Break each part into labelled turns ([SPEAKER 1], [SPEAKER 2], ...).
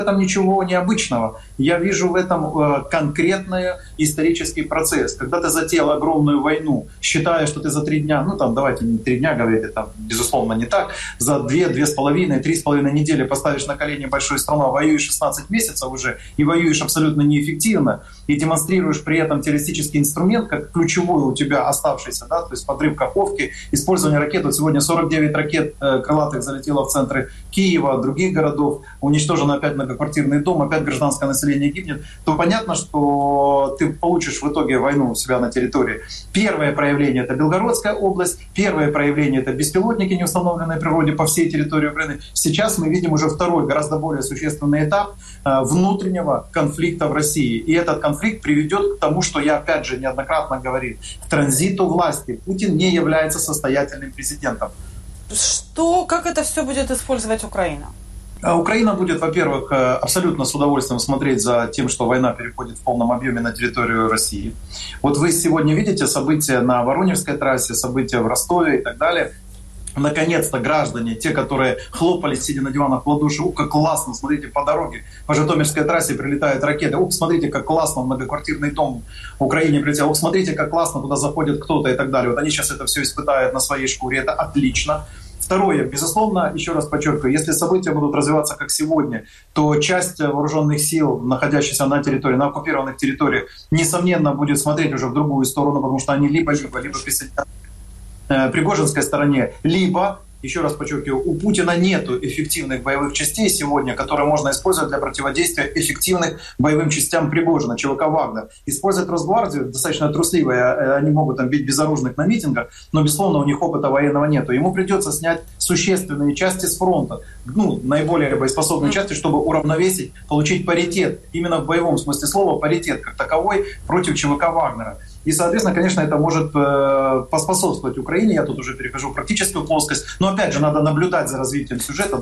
[SPEAKER 1] этом ничего необычного. Я вижу в этом конкретный исторический процесс. Когда ты затеял огромную войну, считая, что ты за 3 дня, давайте не 3 дня говорить, это безусловно не так, за 2, 2,5, 3,5 недели поставишь на колени большую страну, а воюешь 16 месяцев уже и воюешь абсолютно неэффективно, и демонстрируешь при этом террористический инструмент, как ключевой у тебя оставшийся, то есть подрыв Каховки, использование ракет. Вот сегодня 49 ракет крылатых залетело в центры Киева, других городов, уничтожено опять многоквартирный дом, опять гражданское население гибнет, то понятно, что ты получишь в итоге войну у себя на территории. Первое проявление — это Белгородская область, первое проявление — это беспилотники, не установленные в природе по всей территории Украины. Сейчас мы видим уже второй, гораздо более существенный этап внутреннего конфликта в России. И этот конфликт приведет к тому, что я опять же неоднократно говорил, к транзиту власти. Путин не является состоятельным президентом.
[SPEAKER 2] Как это все будет использовать Украина?
[SPEAKER 1] Украина будет, во-первых, абсолютно с удовольствием смотреть за тем, что война переходит в полном объеме на территорию России. Вот вы сегодня видите события на Воронежской трассе, события в Ростове и так далее. Наконец-то граждане, те, которые хлопали, сидя на диванах в ладоши, как классно, смотрите, по дороге, по Житомирской трассе прилетают ракеты, смотрите, как классно, многоквартирный дом в Украине прилетел, смотрите, как классно, туда заходит кто-то и так далее. Вот они сейчас это все испытают на своей шкуре, это отлично. Второе, безусловно, еще раз подчеркиваю, если события будут развиваться как сегодня, то часть вооруженных сил, находящихся на территории, на оккупированных территориях, несомненно, будет смотреть уже в другую сторону, потому что они либо присоединятся Пригожинской стороне, либо, еще раз подчеркиваю, у Путина нет эффективных боевых частей сегодня, которые можно использовать для противодействия эффективным боевым частям Пригожина, ЧВК «Вагнер». Использовать Росгвардию достаточно трусливо, они могут там бить безоружных на митингах, но, безусловно, у них опыта военного нет. Ему придется снять существенные части с фронта, наиболее боеспособные части, чтобы уравновесить, получить паритет, именно в боевом смысле слова, паритет как таковой против ЧВК «Вагнера». И, соответственно, конечно, это может поспособствовать Украине. Я тут уже перехожу в практическую плоскость. Но, опять же, надо наблюдать за развитием сюжета.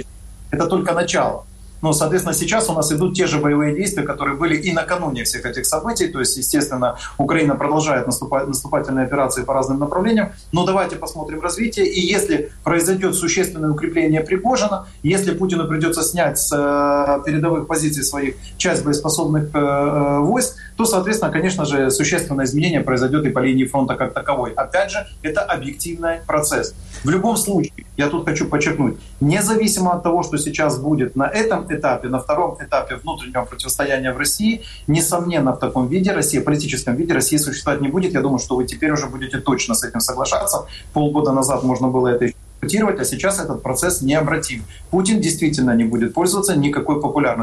[SPEAKER 1] Это только начало. Но, соответственно, сейчас у нас идут те же боевые действия, которые были и накануне всех этих событий. То есть, естественно, Украина продолжает наступательные операции по разным направлениям. Но давайте посмотрим развитие. И если произойдет существенное укрепление Пригожина, если Путину придется снять с передовых позиций своих часть боеспособных войск, то, соответственно, конечно же, существенное изменение произойдет и по линии фронта как таковой. Опять же, это объективный процесс. В любом случае, я тут хочу подчеркнуть, независимо от того, что сейчас будет на этом этапе, на втором этапе внутреннего противостояния в России, несомненно, в таком виде Россия, политическом виде России существовать не будет. Я думаю, что вы теперь уже будете точно с этим соглашаться. Полгода назад можно было это дискутировать, а сейчас этот процесс необратим. Путин действительно не будет пользоваться никакой популярностью.